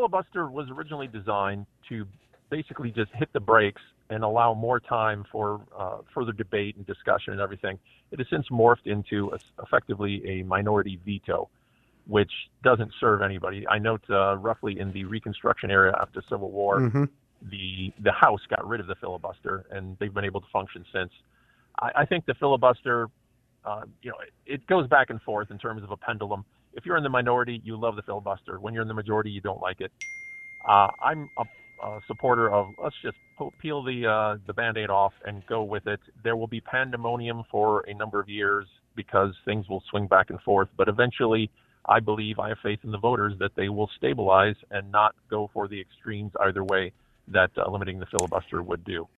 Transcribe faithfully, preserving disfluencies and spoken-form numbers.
filibuster was originally designed to basically just hit the brakes and allow more time for uh, further debate and discussion and everything. It has since morphed into a, effectively a minority veto, which doesn't serve anybody. I note uh, roughly in the Reconstruction era after Civil War, Mm-hmm. the the House got rid of the filibuster, and they've been able to function since. I, I think the filibuster, uh, you know, it, it goes back and forth in terms of a pendulum. If you're in the minority, you love the filibuster. When you're in the majority, you don't like it. Uh, I'm a, a supporter of let's just po- peel the uh, the Band-Aid off and go with it. There will be pandemonium for a number of years because things will swing back and forth, but eventually, I believe, I have faith in the voters that they will stabilize and not go for the extremes either way that uh, limiting the filibuster would do.